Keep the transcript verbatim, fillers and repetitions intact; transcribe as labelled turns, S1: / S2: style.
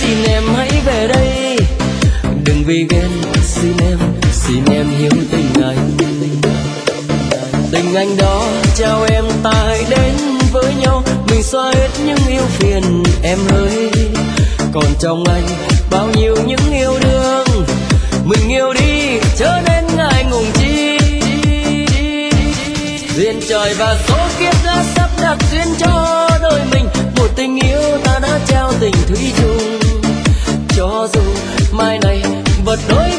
S1: xin em hãy về đây, đừng vì ghen, xin em, xin em hiểu tình anh. Tình anh đó trao em ta hãy đến với nhau, mình xóa hết những yêu phiền em ơi. Còn trong anh bao nhiêu những yêu đương, mình yêu đi chớ nên ngại ngùng chi. Duyên trời và số kiếp đã sắp đặt duyên cho đôi mình, một tình yêu ta đã trao tình thủy chung. Cho dù mai này vật đôi